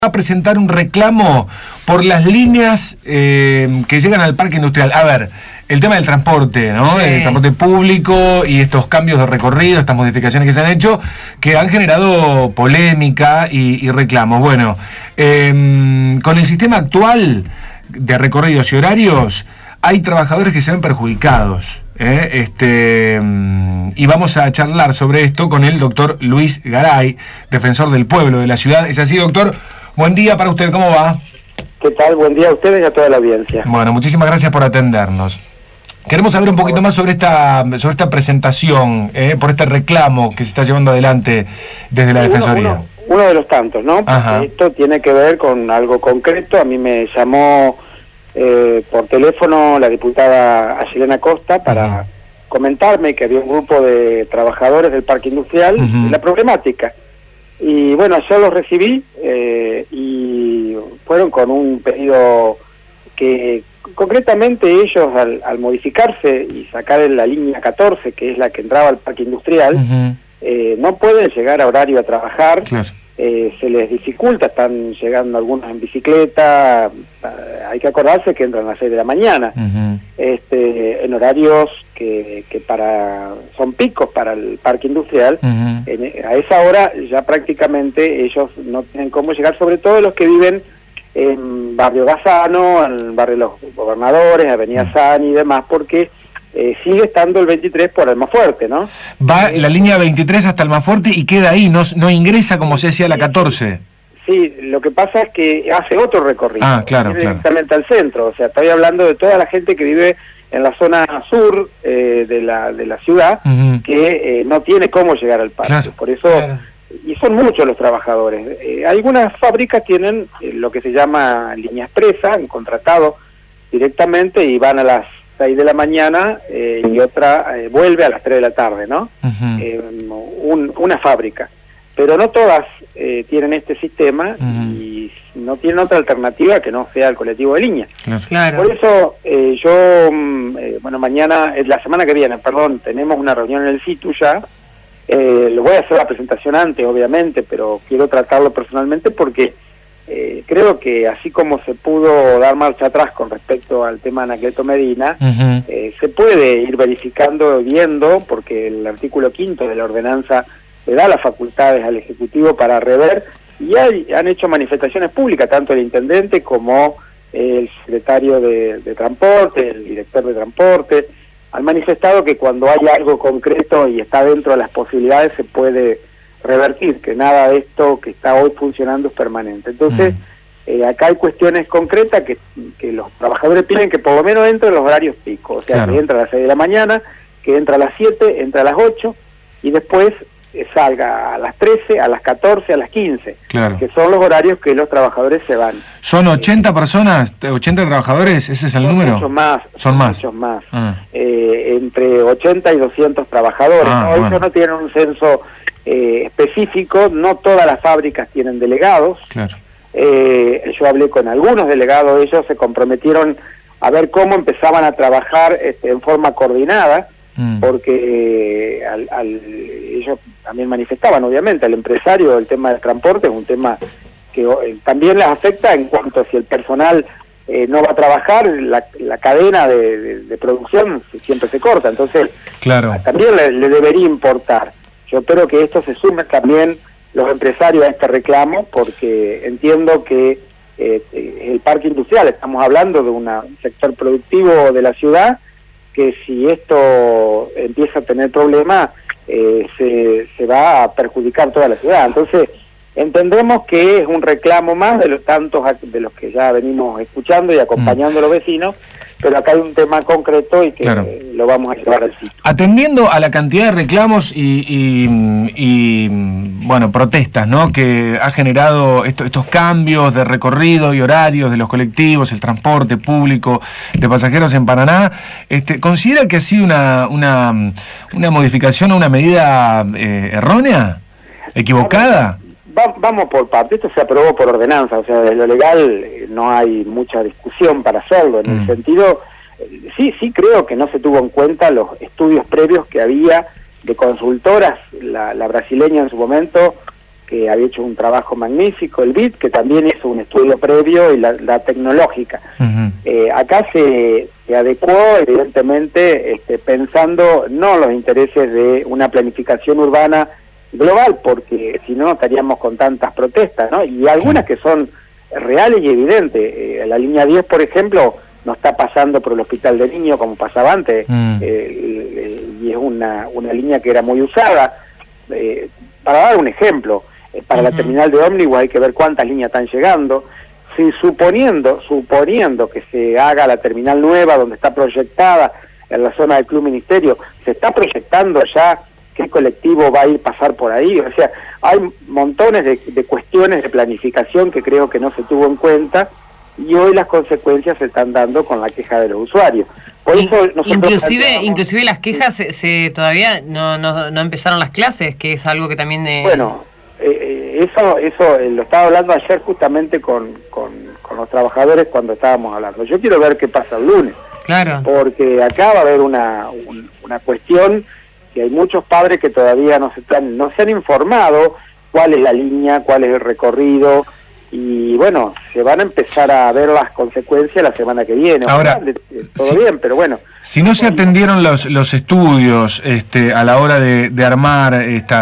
a presentar un reclamo por las líneas que llegan al parque industrial. A ver, el tema del transporte, ¿no? Sí. El transporte público y estos cambios de recorrido, estas modificaciones que se han hecho, que han generado polémica y reclamos. Bueno, con el sistema actual de recorridos y horarios, hay trabajadores que se ven perjudicados. Y vamos a charlar sobre esto con el doctor Luis Garay, defensor del pueblo de la ciudad. ¿Es así, doctor? Buen día para usted, ¿cómo va? ¿Qué tal? Buen día a ustedes y a toda la audiencia. Bueno, muchísimas gracias por atendernos. Queremos saber un poquito más sobre esta presentación, por este reclamo que se está llevando adelante desde la Defensoría. Uno de los tantos, ¿no? Porque esto tiene que ver con algo concreto. A mí me llamó por teléfono la diputada Ayelena Costa para comentarme que había un grupo de trabajadores del parque industrial y la problemática. Y bueno, yo los recibí y fueron con un pedido que concretamente ellos al modificarse y sacar en la línea 14, que es la que entraba al parque industrial, no pueden llegar a horario a trabajar. Claro. Se les dificulta, están llegando algunos en bicicleta, hay que acordarse que entran a las 6 de la mañana, en horarios que son picos para el parque industrial. A esa hora ya prácticamente ellos no tienen cómo llegar, sobre todo los que viven en Barrio Gazano, en Barrio Los Gobernadores, Avenida San y demás, porque sigue estando el 23 por Almafuerte, ¿no? Va la línea 23 hasta Almafuerte y queda ahí, no ingresa como se decía la 14. Sí, lo que pasa es que hace otro recorrido. Claro. Directamente al centro, o sea, estoy hablando de toda la gente que vive en la zona sur de la ciudad, que no tiene cómo llegar al parque. Claro. Por eso, y son muchos los trabajadores. Algunas fábricas tienen lo que se llama línea expresa, han contratado directamente y van a las 6 de la mañana y otra vuelve a las 3 de la tarde, ¿no? Una fábrica. Pero no todas tienen este sistema y no tienen otra alternativa que no sea el colectivo de línea. Claro. Por eso yo, mañana, la semana que viene, tenemos una reunión en el SITU ya. Lo voy a hacer la presentación antes, obviamente, pero quiero tratarlo personalmente porque creo que así como se pudo dar marcha atrás con respecto al tema de Anacleto Medina, se puede ir verificando, viendo, porque el artículo 5 de la ordenanza le da las facultades al Ejecutivo para rever, y han hecho manifestaciones públicas, tanto el intendente como el secretario de Transporte, el director de Transporte, han manifestado que cuando hay algo concreto y está dentro de las posibilidades se puede revertir, que nada de esto que está hoy funcionando es permanente. Entonces, acá hay cuestiones concretas que los trabajadores piden que por lo menos entre en los horarios picos, o sea, que entra a las 6 de la mañana, que entra a las 7, entra a las 8, y después salga a las 13, a las 14, a las 15, que son los horarios que los trabajadores se van. ¿Son 80 personas, 80 trabajadores? ¿Ese es el número? Muchos más. Son más. Muchos más. Entre 80 y 200 trabajadores. Ellos no tienen un censo específico, no todas las fábricas tienen delegados. Yo hablé con algunos delegados, ellos se comprometieron a ver cómo empezaban a trabajar en forma coordinada, porque ellos también manifestaban, obviamente, al empresario el tema del transporte es un tema que también les afecta en cuanto a si el personal no va a trabajar, la cadena de producción siempre se corta, entonces también le debería importar. Yo espero que esto se sume también los empresarios a este reclamo, porque entiendo que el parque industrial, estamos hablando de un sector productivo de la ciudad, que si esto empieza a tener problemas, se va a perjudicar toda la ciudad. Entonces, entendemos que es un reclamo más de los tantos de los que ya venimos escuchando y acompañando a los vecinos, pero acá hay un tema concreto y que lo vamos a llevar al sitio. Atendiendo a la cantidad de reclamos y protestas, ¿no?, que ha generado estos cambios de recorrido y horarios de los colectivos, el transporte público de pasajeros en Paraná, ¿considera que ha sido una modificación o una medida errónea, equivocada? Vamos por parte. Esto se aprobó por ordenanza, o sea, de lo legal no hay mucha discusión para hacerlo, en el sentido, sí creo que no se tuvo en cuenta los estudios previos que había de consultoras, la brasileña en su momento, que había hecho un trabajo magnífico, el BID, que también hizo un estudio previo, y la tecnológica. Acá se adecuó, evidentemente, pensando no los intereses de una planificación urbana global, porque si no estaríamos con tantas protestas, ¿no? Y algunas que son reales y evidentes. La línea 10, por ejemplo, no está pasando por el Hospital de Niños como pasaba antes, y es una línea que era muy usada. Para dar un ejemplo, para la terminal de ómnibus hay que ver cuántas líneas están llegando. Si suponiendo que se haga la terminal nueva, donde está proyectada en la zona del Club Ministerio, se está proyectando ya qué colectivo va a ir pasar por ahí. O sea, hay montones de cuestiones de planificación que creo que no se tuvo en cuenta, y hoy las consecuencias se están dando con la queja de los usuarios. Por eso inclusive las quejas todavía no empezaron las clases, que es algo que también... Bueno, eso lo estaba hablando ayer justamente con los trabajadores cuando estábamos hablando. Yo quiero ver qué pasa el lunes. Claro. Porque acá va a haber una cuestión que hay muchos padres que todavía no se han informado cuál es la línea, cuál es el recorrido, y bueno, se van a empezar a ver las consecuencias la semana que viene. Ahora, todo bien, pero bueno. Si no se atendieron los estudios a la hora de armar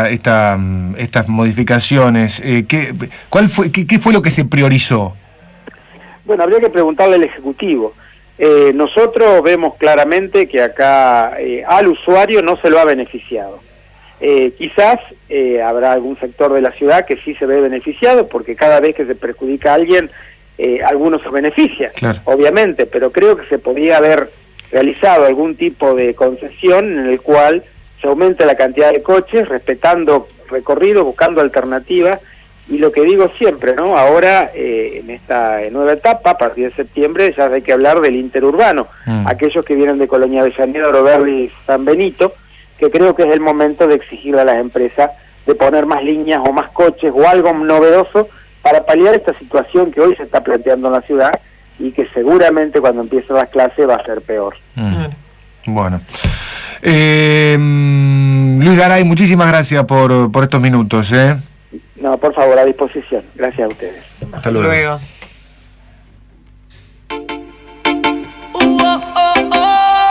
estas modificaciones, ¿qué fue lo que se priorizó? Bueno, habría que preguntarle al Ejecutivo. Nosotros vemos claramente que acá al usuario no se lo ha beneficiado. Quizás habrá algún sector de la ciudad que sí se ve beneficiado, porque cada vez que se perjudica a alguien, algunos se benefician, claro, obviamente, pero creo que se podía haber realizado algún tipo de concesión en el cual se aumente la cantidad de coches, respetando recorrido, buscando alternativas. Y lo que digo siempre, ¿no? Ahora, en esta nueva etapa, a partir de septiembre, ya hay que hablar del interurbano. Aquellos que vienen de Colonia Avellaneda, Oro Verde y San Benito, que creo que es el momento de exigirle a las empresas de poner más líneas o más coches o algo novedoso para paliar esta situación que hoy se está planteando en la ciudad y que seguramente cuando empiecen las clases va a ser peor. Bueno. Luis Garay, muchísimas gracias por estos minutos. No, por favor, a disposición. Gracias a ustedes. Hasta luego.